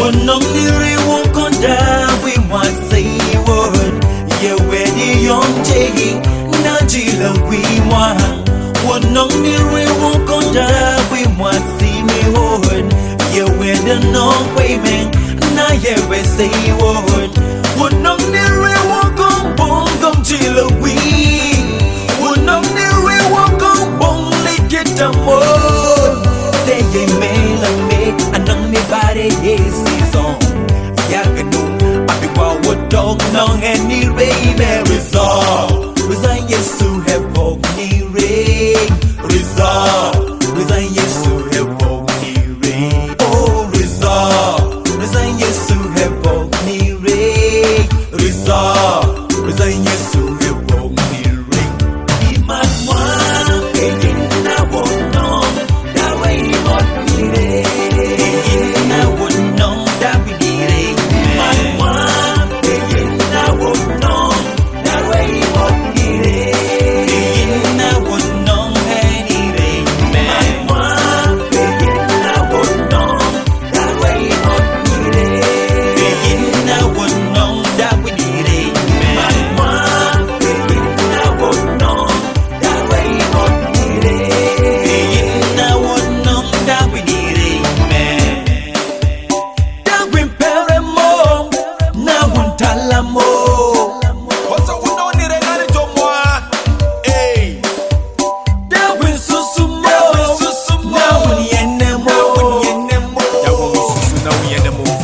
Nong niri won't go down, we want say word. Yeah, where the young jay, Najila we want. Nong niri won't go down, we want see me word. Yeah, where the non way man, na yeah we say word. Nong niri won't go bong gong jila we. Nong niri won't go bong lick it a more. They ain't me like me, and none me body is on. Yaganum, I be what would dog long and need baby resolve. Resign yes to have hope, need ring. Resolve, resign yes to have hope, need ring. Oh, resolve, resign yes to have hope, need ring. Resolve, resign yes to have hope, need ring. Be my one, again, I won't know that way you want me there. Again, I wouldn't know that we need it. My one, again, I won't know that way you want me there. Again, I wouldn't know anything. My one, again, I won't know that way you want me there. Again, I wouldn't know that we need it. My one, again, I won't know that way you want me there. Again, I wouldn't know that we need it, man. That we pere mo, na wuntala mo. What's up with no need a nani to moi? Hey, That we susu mo, na wunyene mo. that one was so now we end the move.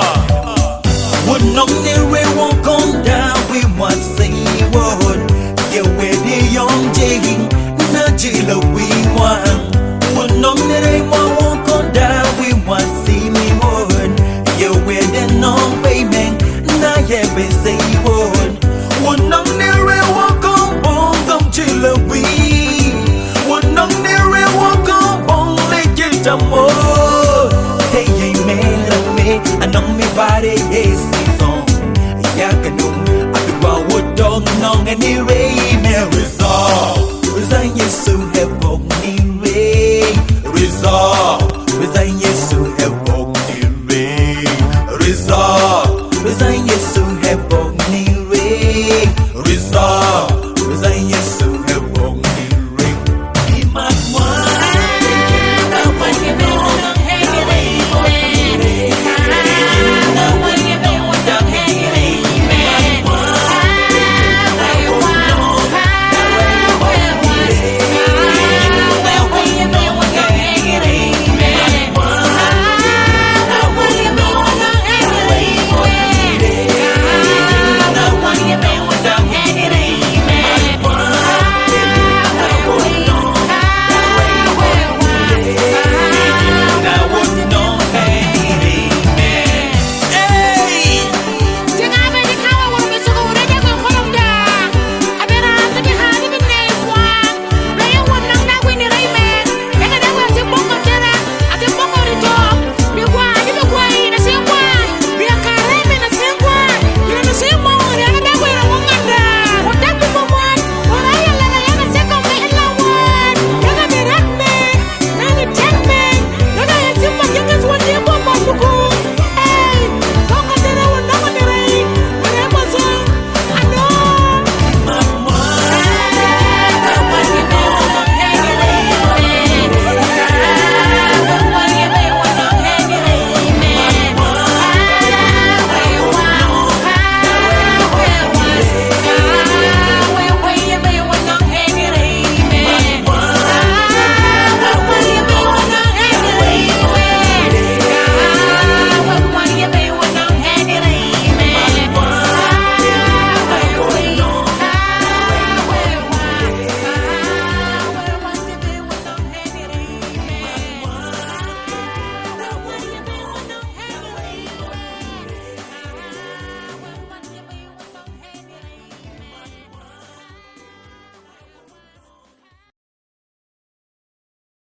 Nong niri won't come down, we want say word. Yeah, where the young jay, Najila we want. Nong niri won't come down, we want see me word. Yeah, where the non way man, na yeah we say word. Nong niri won't come bong come chilla we. Nong niri won't come bong like it a more. They ain't me like me, I know me body is on. Yaganum, I be what would dog long and he ray me resolve. Resign yes to have only ray. Resolve, resign yes to have only ray. Resolve, resign yes to have only ray. Resolve, resign yes to